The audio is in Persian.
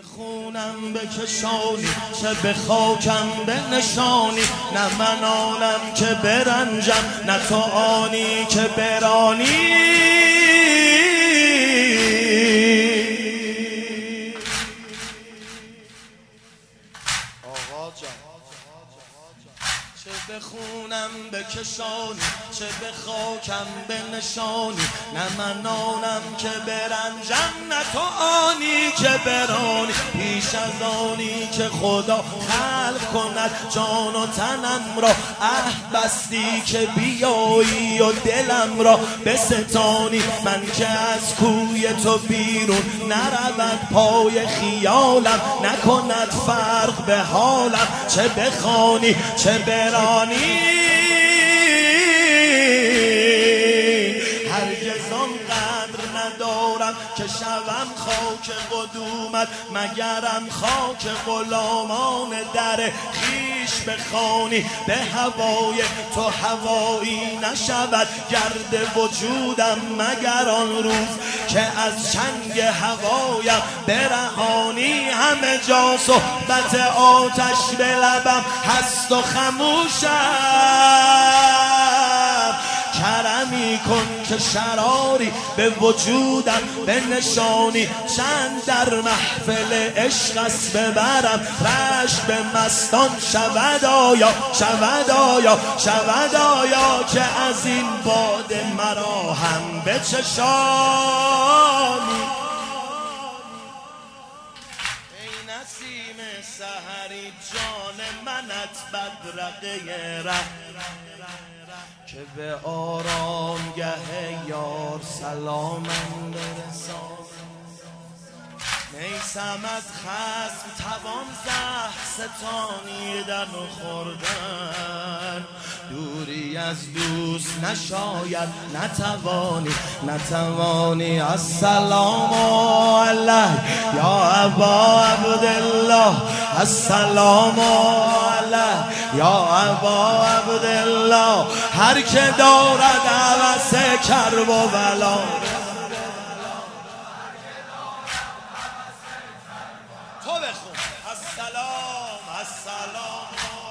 خونم بکشانی چه به خاکم بنشانی، نه من آنم که برنجم نه تو آنی که برانی. آقا جان چه به خونم بکشانی چه به خاکم بنشانی، نه من آنم که برنجم نه تو آنی که برانی. پیش از آنی که خدا خلق کند جان و تنم را، بستی که بیایی و دلم را بستانی. من که از کوی تو بیرون نرود پای خیالم، نکند فرق به حالم چه بخوانی چه برانی. هرگز آنقدر ندارم که شوم خاک قدومت، مگرم خاک غلامان در خیش بخوانی. به هوای تو هوایی نشود گرد وجودم، مگر آن روز که از چنگ هوایم برهانی. همه جا صحبت آتش به لبم هست و خموشم، کرمی کن که شراری به وجودم بنشانی. چند در محفل عشق است ببرم رشک به مستان، شود آیا شود آیا شود آیا که از این باده مرا هم بچشانی. ای نسیم سحری جان منت بدرقه ره، که به آرامگه یار سلامم برسان. نیستم از خصم توان زهر ستانیدن و خوردن، دوری از دوست نشاید نتوانی. السلام علیک یا ابا عبدالله، السلام علیک یا ابا عبدالله. هر که دارد عوض کرب و بلا، تو بخون السلام السلام